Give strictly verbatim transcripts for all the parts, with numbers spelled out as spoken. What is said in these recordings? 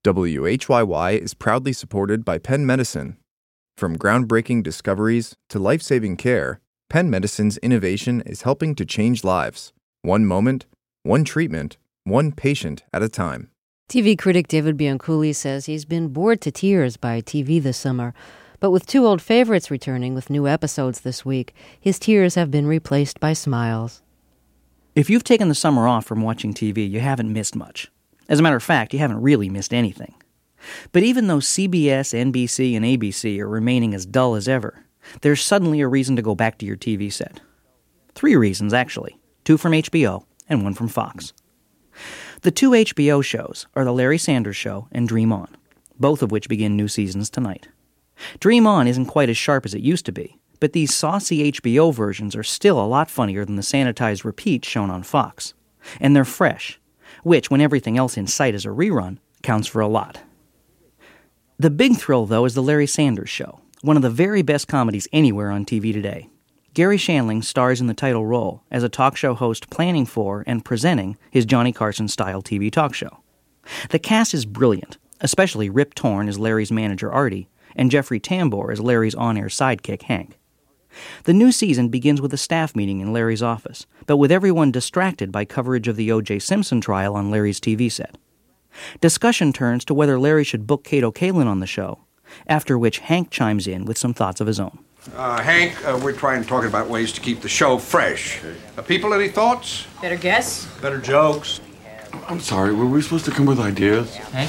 W H Y Y is proudly supported by Penn Medicine. From groundbreaking discoveries to life-saving care, Penn Medicine's innovation is helping to change lives. One moment, one treatment, one patient at a time. T V critic David Bianculli says he's been bored to tears by T V this summer. But with two old favorites returning with new episodes this week, his tears have been replaced by smiles. If you've taken the summer off from watching T V, you haven't missed much. As a matter of fact, you haven't really missed anything. But even though C B S, N B C, and A B C are remaining as dull as ever, there's suddenly a reason to go back to your T V set. Three reasons, actually. Two from H B O and one from Fox. The two H B O shows are The Larry Sanders Show and Dream On, both of which begin new seasons tonight. Dream On isn't quite as sharp as it used to be, but these saucy H B O versions are still a lot funnier than the sanitized repeats shown on Fox. And they're fresh, which, when everything else in sight is a rerun, counts for a lot. The big thrill, though, is The Larry Sanders Show, one of the very best comedies anywhere on T V today. Garry Shandling stars in the title role as a talk show host planning for and presenting his Johnny Carson-style T V talk show. The cast is brilliant, especially Rip Torn as Larry's manager Artie, and Jeffrey Tambor as Larry's on-air sidekick Hank. The new season begins with a staff meeting in Larry's office, but with everyone distracted by coverage of the O J Simpson trial on Larry's T V set. Discussion turns to whether Larry should book Kato Kaelin on the show, after which Hank chimes in with some thoughts of his own. Uh, Hank, uh, we're trying to talk about ways to keep the show fresh. Uh, people, any thoughts? Better guess? Better jokes? I'm sorry, were we supposed to come with ideas? Hank?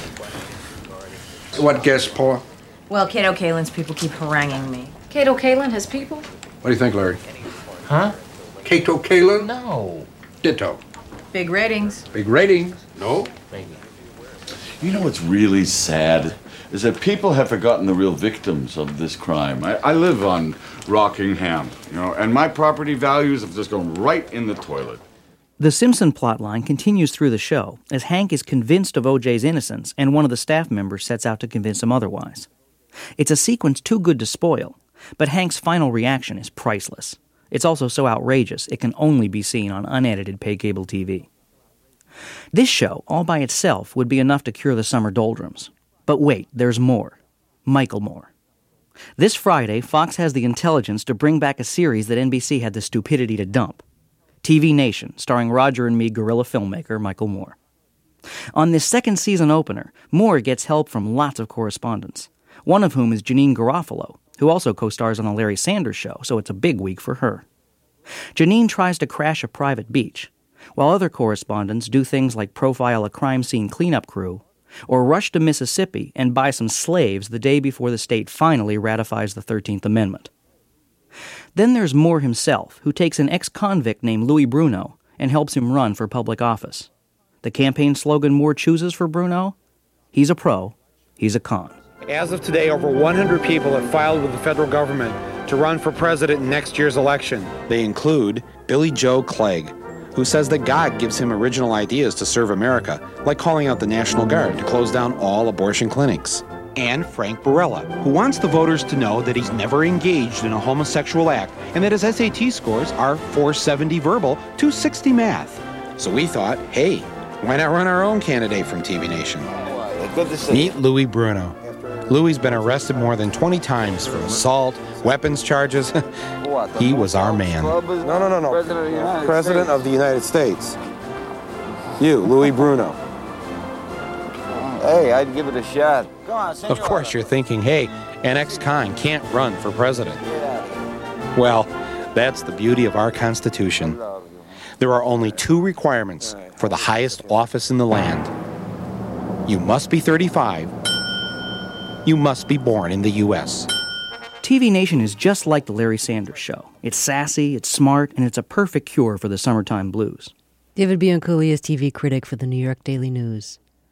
What guess, Paula? Well, Kato Kaelin's people keep haranguing me. Kato Kaelin has people? What do you think, Larry? Huh? Kato Kaelin? No. Ditto. Big ratings. Big ratings? No? Maybe. You know what's really sad is that people have forgotten the real victims of this crime. I, I live on Rockingham, you know, and my property values have just gone right in the toilet. The Simpson plotline continues through the show as Hank is convinced of O J's innocence and one of the staff members sets out to convince him otherwise. It's a sequence too good to spoil, but Hank's final reaction is priceless. It's also so outrageous it can only be seen on unedited pay cable T V. This show, all by itself, would be enough to cure the summer doldrums. But wait, there's more. Michael Moore. This Friday, Fox has the intelligence to bring back a series that N B C had the stupidity to dump. T V Nation, starring Roger and me guerrilla filmmaker Michael Moore. On this second season opener, Moore gets help from lots of correspondents, one of whom is Janine Garofalo, who also co-stars on The Larry Sanders Show, so it's a big week for her. Janine tries to crash a private beach, while other correspondents do things like profile a crime scene cleanup crew, or rush to Mississippi and buy some slaves the day before the state finally ratifies the thirteenth Amendment. Then there's Moore himself, who takes an ex-convict named Louis Bruno and helps him run for public office. The campaign slogan Moore chooses for Bruno? He's a pro, he's a con. As of today, over one hundred people have filed with the federal government to run for president in next year's election. They include Billy Joe Clegg, who says that God gives him original ideas to serve America, like calling out the National Guard to close down all abortion clinics. And Frank Barella, who wants the voters to know that he's never engaged in a homosexual act and that his S A T scores are four seventy verbal, two sixty math. So we thought, hey, why not run our own candidate from T V Nation? Good to see Meet you. Louis Bruno. Louis's been arrested more than twenty times for assault, weapons charges. He was our man. No, no, no, no. President of the United President States. of the United States. You, Louis Bruno. Hey, I'd give it a shot. Of course you're thinking, hey, an ex-con can't run for president. Well, that's the beauty of our Constitution. There are only two requirements for the highest office in the land. You must be thirty-five. You must be born in the U S T V Nation is just like The Larry Sanders Show. It's sassy, it's smart, and it's a perfect cure for the summertime blues. David Bianculli is T V critic for the New York Daily News.